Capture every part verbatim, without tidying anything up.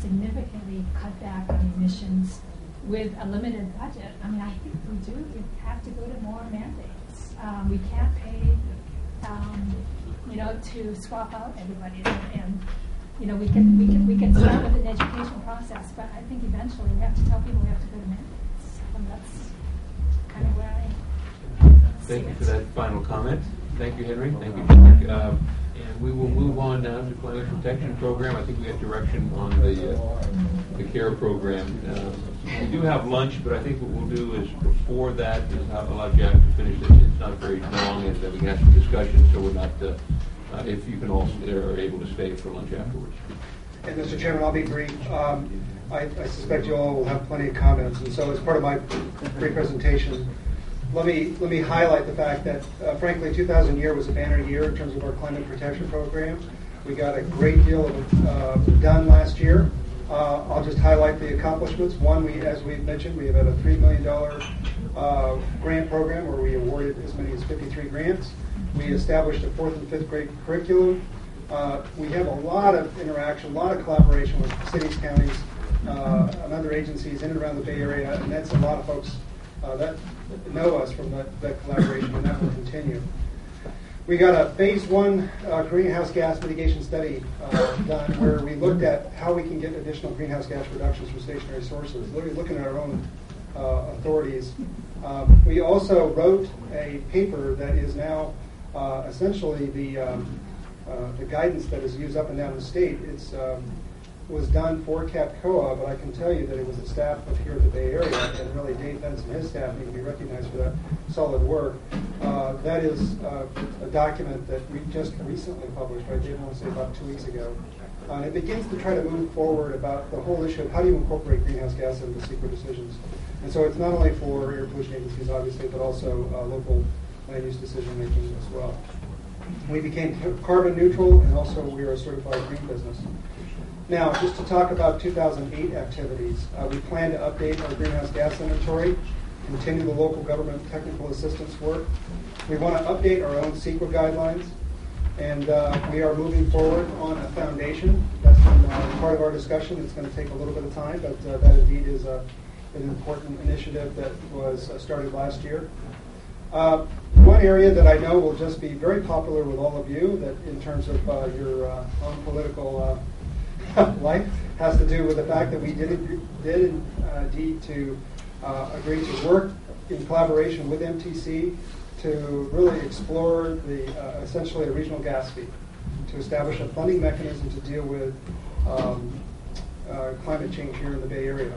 significantly cut back on emissions with a limited budget, I mean, I think we do we have to go to more mandates. Um, we can't pay, um, you know, to swap out everybody, and, and you know, we can we can we can start with an education process, but I think eventually we have to tell people we have to go to mandates, and that's kind of where I. Thank you for that final comment. Thank you, Henry. Thank you, Jack. Um, and we will move on now to climate protection program. I think we have direction on the uh, the CARE program. Uh, we do have lunch, but I think what we'll do is before that is have allow Jack to finish this. It's not very long, and that we can have some discussion, so we're not. Uh, uh, if you can all are able to stay for lunch afterwards. And Mister Chairman, I'll be brief. Um, I, I suspect you all will have plenty of comments, and so as part of my brief presentation, let me let me highlight the fact that, uh, frankly, two thousand year was a banner year in terms of our climate protection program. We got a great deal of uh, done last year. Uh, I'll just highlight the accomplishments. One, we, as we've mentioned, we have had a three million dollars uh, grant program where we awarded as many as fifty-three grants. We established a fourth and fifth grade curriculum. Uh, we have a lot of interaction, a lot of collaboration with cities, counties, uh, and other agencies in and around the Bay Area, and that's a lot of folks uh, that know us from that, that collaboration, and that will continue. We got a phase one uh, greenhouse gas mitigation study uh, done where we looked at how we can get additional greenhouse gas reductions from stationary sources, literally looking at our own uh, authorities. Um, we also wrote a paper that is now uh, essentially the um, uh, the guidance that is used up and down the state. It's um, was done for CAPCOA, but I can tell you that it was the staff of here at the Bay Area, and really Dave Fentz and his staff need to be recognized for that solid work. Uh, that is uh, a document that we just recently published, right, Dave, I want to say about two weeks ago. Uh, and it begins to try to move forward about the whole issue of how do you incorporate greenhouse gas into secret decisions. And so it's not only for air pollution agencies, obviously, but also uh, local land use decision making as well. We became carbon neutral, and also we are a certified green business. Now, just to talk about two thousand eight activities, uh, we plan to update our greenhouse gas inventory, continue the local government technical assistance work. We want to update our own CEQA guidelines, and uh, we are moving forward on a foundation. That's been uh, part of our discussion. It's going to take a little bit of time, but uh, that indeed is a, an important initiative that was uh, started last year. Uh, one area that I know will just be very popular with all of you, that in terms of uh, your uh, own political uh, life, has to do with the fact that we did, did uh, indeed to uh, agree to work in collaboration with M T C to really explore the uh, essentially a regional gas fee, to establish a funding mechanism to deal with um, uh, climate change here in the Bay Area.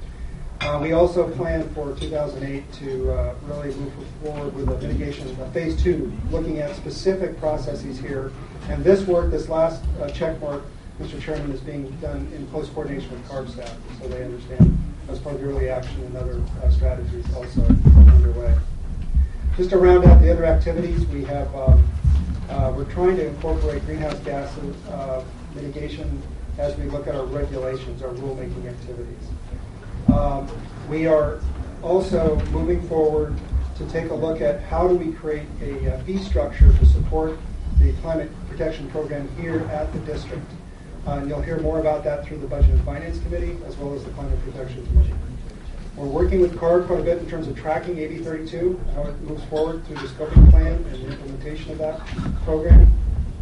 Uh, we also plan for two thousand eight to uh, really move forward with a mitigation, a phase two, looking at specific processes here. And this work, this last uh, check mark, Mister Chairman, is being done in close coordination with CARB staff, so they understand as part of the early action and other uh, strategies also underway. Just to round out the other activities, we have um, uh, we're trying to incorporate greenhouse gas uh, mitigation as we look at our regulations, our rulemaking activities. Um, we are also moving forward to take a look at how do we create a, a fee structure to support the climate protection program here at the district. Uh, and you'll hear more about that through the Budget and Finance Committee as well as the Climate Protection Committee. We're working with CARB quite a bit in terms of tracking A B thirty-two, how it moves forward through the scoping plan and the implementation of that program.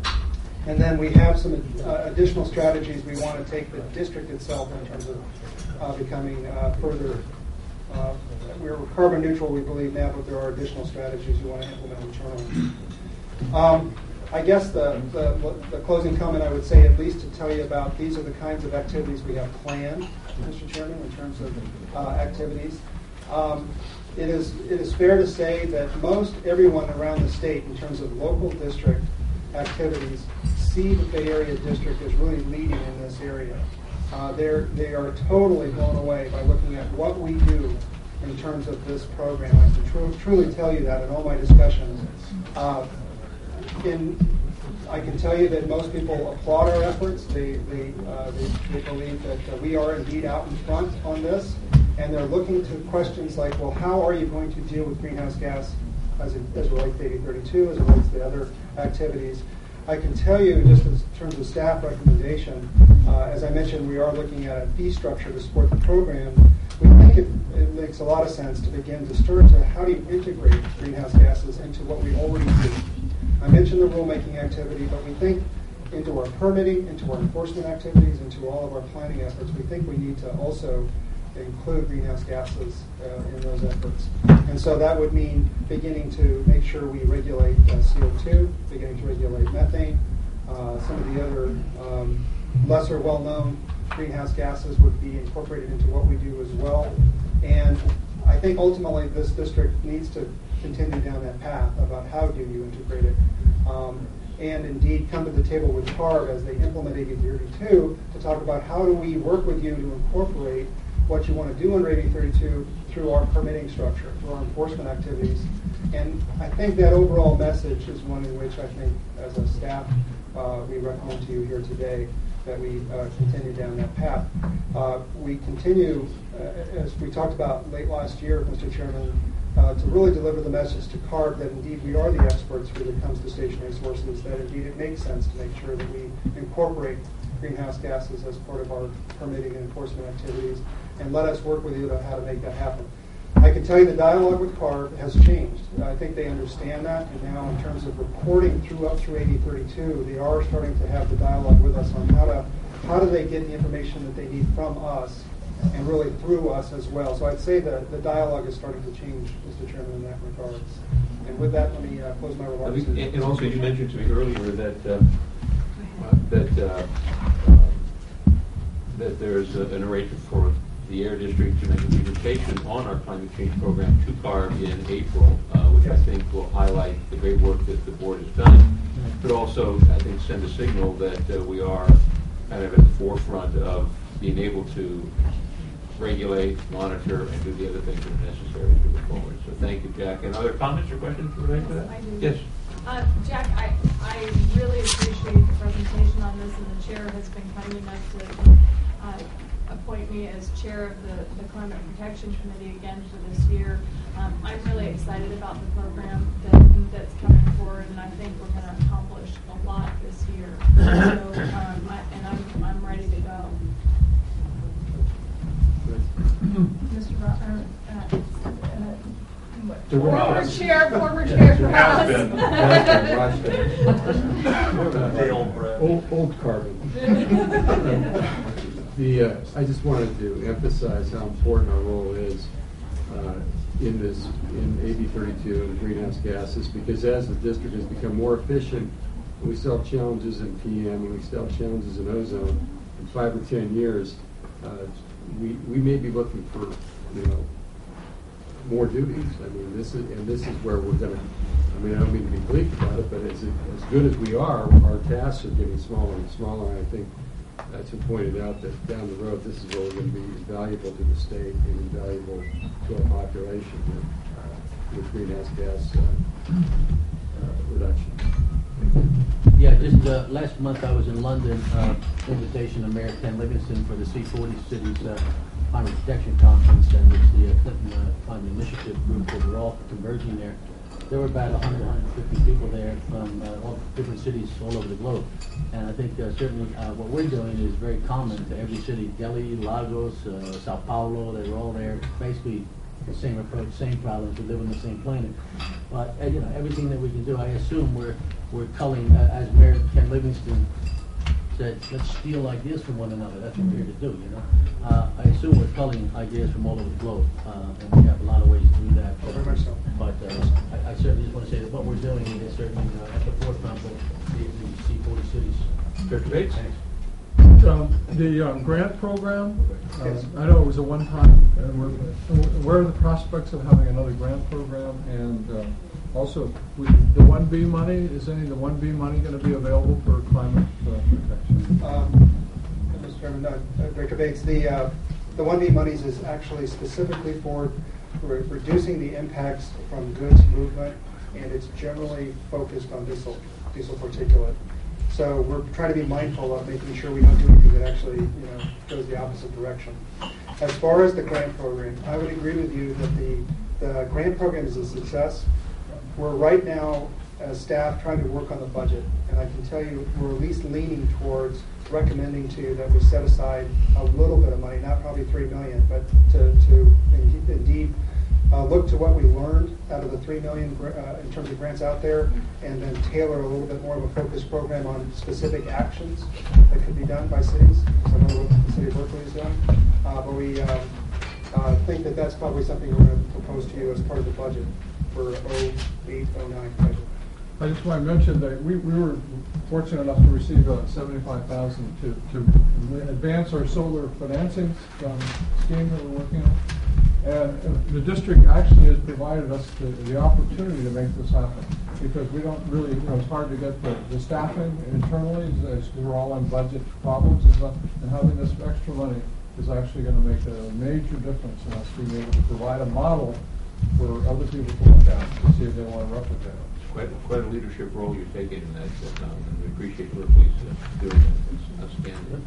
And then we have some uh, additional strategies we want to take the district itself in terms of uh, becoming uh, further. Uh, we're carbon neutral, we believe now, but there are additional strategies we want to implement internally. Um, I guess the, the, the closing comment I would say, at least to tell you about, these are the kinds of activities we have planned, Mister Chairman, in terms of uh, activities. Um, it is it is fair to say that most everyone around the state, in terms of local district activities, see the Bay Area District as really leading in this area. Uh, they're they are totally blown away by looking at what we do in terms of this program. I can tr- truly tell you that in all my discussions. Uh, In, I can tell you that most people applaud our efforts. They they, uh, they, they believe that uh, we are indeed out in front on this, and they're looking to questions like, well, how are you going to deal with greenhouse gas as it as relates to A B thirty-two, as it relates to the other activities? I can tell you, just in terms of staff recommendation, uh, as I mentioned, we are looking at a fee structure to support the program. We think it, it makes a lot of sense to begin to start to how do you integrate greenhouse gases into what we already do. I mentioned the rulemaking activity, but we think into our permitting, into our enforcement activities, into all of our planning efforts, we think we need to also include greenhouse gases uh, in those efforts. And so that would mean beginning to make sure we regulate uh, C O two, beginning to regulate methane. Uh, some of the other um, lesser well-known greenhouse gases would be incorporated into what we do as well. And I think ultimately this district needs to continue down that path about how do you integrate it. Um, and indeed come to the table with CARB as they implement A B thirty-two to talk about how do we work with you to incorporate what you want to do under A B thirty-two through our permitting structure, through our enforcement activities. And I think that overall message is one in which I think as a staff uh, we recommend to you here today that we uh, continue down that path. Uh, we continue, uh, as we talked about late last year, Mister Chairman, uh, to really deliver the message to CARB that indeed we are the experts when it comes to stationary sources, that indeed it makes sense to make sure that we incorporate greenhouse gases as part of our permitting and enforcement activities, and let us work with you on how to make that happen. I can tell you the dialogue with CARB has changed. I think they understand that, and now in terms of reporting through up through A B thirty-two, they are starting to have the dialogue with us on how to how do they get the information that they need from us and really through us as well. So I'd say the, the dialogue is starting to change, Mister Chairman, in that regard. And with that, let me uh, close my remarks. And, and also, you mentioned to me earlier that uh, uh, that uh, um, that there's a, an arrangement for the Air District to make a presentation on our climate change program to CARB in April, uh, which I think will highlight the great work that the board has done, but also I think send a signal that uh, we are kind of at the forefront of being able to regulate, monitor, and do the other things that are necessary to move forward. So thank you, Jack. And other comments or questions related to that? I do. Yes. Uh, Jack, I, I really appreciate the presentation on this, and the chair has been kind enough to uh, appoint me as chair of the, the Climate Protection Committee again for this year. Um, I'm really excited about the program that, that's coming forward, and I think we're going to accomplish a lot this year. So, um, I, and I'm, I'm ready to go. Mister Ro- uh, uh, uh, what? The Former Ross. chair, former chair for Has us. been. Has been. The old bread. Old, old carbon. the uh, I just wanted to emphasize how important our role is uh, in this in A B thirty-two and greenhouse gases, because as the district has become more efficient, we still have challenges in P M and we still have challenges in ozone. In five or ten years, uh, we we may be looking for you know more duties. I mean, this is and this is where we're going to. I mean, I don't mean to be bleak about it, but as as good as we are, our tasks are getting smaller and smaller. And I think that's been pointed out that down the road, this is where we're going to be invaluable to the state and invaluable to our population with, uh, with greenhouse gas uh, uh, reduction. Yeah, just uh, last month I was in London, uh, invitation of Mayor Ken Livingston for the C forty Cities uh, Climate Protection Conference, and it's the uh, Clinton uh, Climate Initiative group that we're all converging there. There were about one hundred, one hundred fifty people there from uh, all different cities all over the globe. And I think uh, certainly uh, what we're doing is very common to every city. Delhi, Lagos, uh, Sao Paulo, they were all there. Basically the same approach, same problems. We live on the same planet. But uh, you know, everything that we can do, I assume we're we're culling, uh, as Mayor Ken Livingston said, let's steal ideas from one another. That's what we're here to do, you know. Uh, I assume we're culling ideas from all over the globe, uh, and we have a lot of ways to do that. Very much so. But uh, I, I certainly just want to say that what we're doing is certainly uh, at the forefront of the, the C forty cities. Director Bates? Thanks. Um, the um, grant program, uh, Yes. I know it was a one-time, and we're, where are the prospects of having another grant program? And uh, also, we, the one B money, is any of the one B money going to be available for climate uh, protection? Um, Mister Chairman, uh, Director Bates, the uh, the one B monies is actually specifically for re- reducing the impacts from goods movement, and it's generally focused on diesel diesel particulate. So we're trying to be mindful of making sure we don't do anything that actually you know goes the opposite direction. As far as the grant program, I would agree with you that the the grant program is a success. We're right now as staff trying to work on the budget. And I can tell you, we're at least leaning towards recommending to you that we set aside a little bit of money, not probably three million, but to, to indeed uh, look to what we learned out of the three million uh, in terms of grants out there, and then tailor a little bit more of a focused program on specific actions that could be done by cities. So I know what the city of Berkeley is doing, uh, but we um, uh, think that that's probably something we're going to propose to you as part of the budget for oh eight oh nine budget. I just want to mention that we, we were fortunate enough to receive uh, seventy-five thousand to, to advance our solar financing um, scheme that we're working on. And uh, the district actually has provided us the, the opportunity to make this happen, because we don't really, you know, it's hard to get the, the staffing internally, as, as we're all on budget problems and stuff, and having this extra money is actually going to make a major difference in us being able to provide a model for other people to look at to see if they want to replicate it. Quite, quite a leadership role you've taken in that, uh, Tom, and we appreciate Berkeley's uh, doing that. It's outstanding.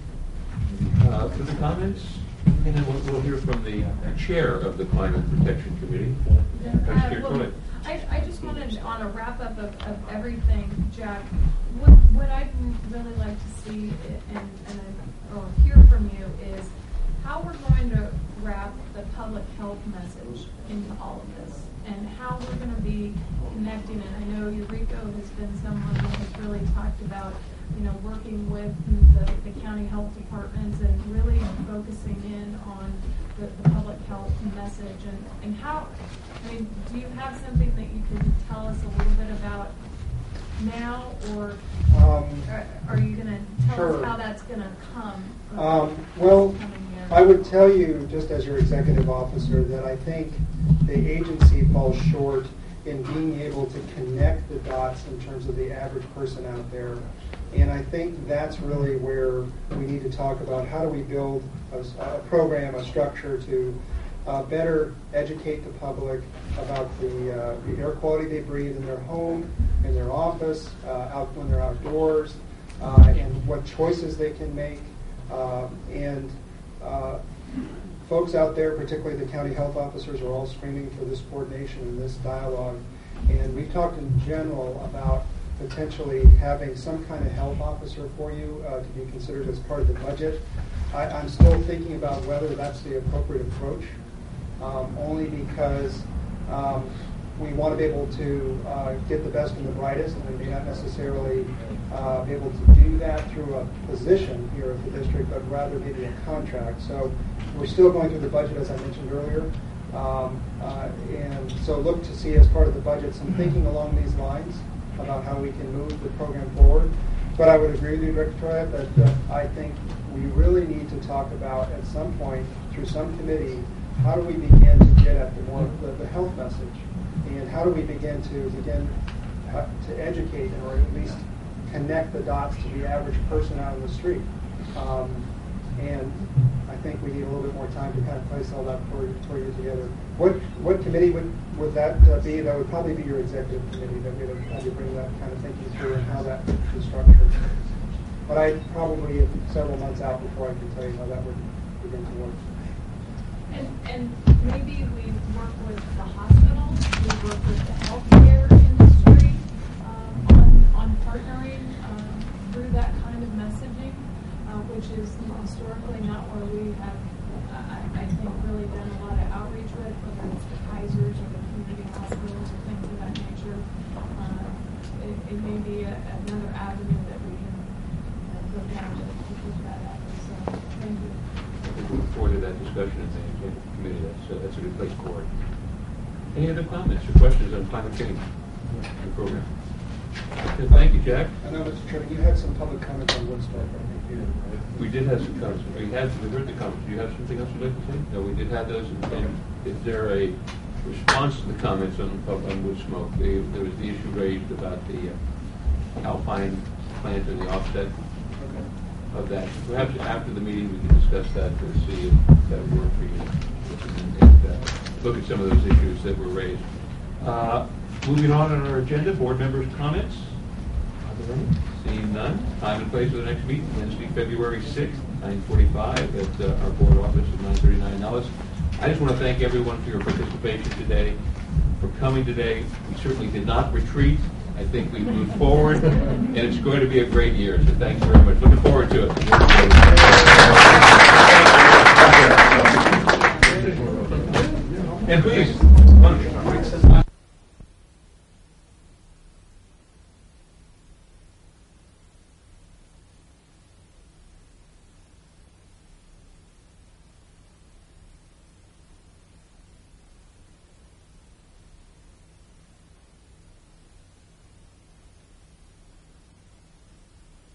Uh, further comments? And then we'll, we'll hear from the chair of the Climate Protection Committee. Uh, Chair, well, go ahead. I, I just wanted, on a wrap-up of, of everything, Jack, what, what I'd really like to see and, and I, or hear from you is how we're going to wrap the public health message into all of this, and how we're going to be connecting it. I know Eureka has been someone that has really talked about, you know, working with the, the county health departments and really focusing in on the, the public health message. And, and how, I mean, do you have something that you can tell us a little bit about now, or Um, are, are you going to tell sure. us how that's going to come? Um, well, coming year? I would tell you, just as your executive officer, that I think the agency falls short in being able to connect the dots in terms of the average person out there. And I think that's really where we need to talk about how do we build a, a program, a structure to uh, better educate the public about the, uh, the air quality they breathe in their home, in their office, uh, out when they're outdoors, uh, and what choices they can make. Uh, and uh, folks out there, particularly the county health officers, are all screaming for this coordination and this dialogue. And we've talked in general about potentially having some kind of health officer for you uh, to be considered as part of the budget. I, I'm still thinking about whether that's the appropriate approach, um, only because um, we want to be able to uh, get the best and the brightest, and we may not necessarily uh, be able to do that through a position here at the district, but rather maybe a contract. So we're still going through the budget, as I mentioned earlier. Um, uh, and so look to see as part of the budget some thinking along these lines about how we can move the program forward. But I would agree with you, Director Troya, that uh, I think we really need to talk about at some point through some committee, how do we begin to get at the more the, the health message, and how do we begin to begin uh, to educate or at least connect the dots to the average person out on the street. Um, and I think we need a little bit more time to kind of place all that for, for you together. What what committee would, would that uh, be? That would probably be your executive committee that we would have to bring that kind of thinking through and how that is structured. But I probably several months out before I can tell you how that would begin to work. And, and maybe we work with the hospitals, we work with the healthcare industry um, on, on partnering um, through that kind of messaging, uh, which is historically not where we have, uh, I, I think, really done a lot of outreach with, whether it's the Kaisers or the community hospitals or things of that nature. Uh, it, it may be a, another avenue that we can uh, go down to, to keep that up. So, thank you. We look forward to that discussion in the executive committee. That's, uh, that's a good place for it. Any other comments or questions on climate change in the program? Okay, thank you, Jack. I know, Mister Chairman, you had some public comments on Woodstock, I think you did, right? We did have some comments. We had, we heard the comments. Do you have something else you'd like to say? No, we did have those. And, and is there a response to the comments on, on wood smoke? They, there was the issue raised about the uh, Alpine plant and the offset of that. Perhaps after the meeting we can discuss that to see if that would work for you and, and uh, look at some of those issues that were raised. Uh, moving on on our agenda, board members' comments. Are there any? Seeing none. Time and place for the next meeting, Wednesday, February sixth, nine forty-five at uh, our board office at nine thirty-nine Nellis. I just want to thank everyone for your participation today, for coming today. We certainly did not retreat. I think we've moved forward, and it's going to be a great year. So thanks very much. Looking forward to it.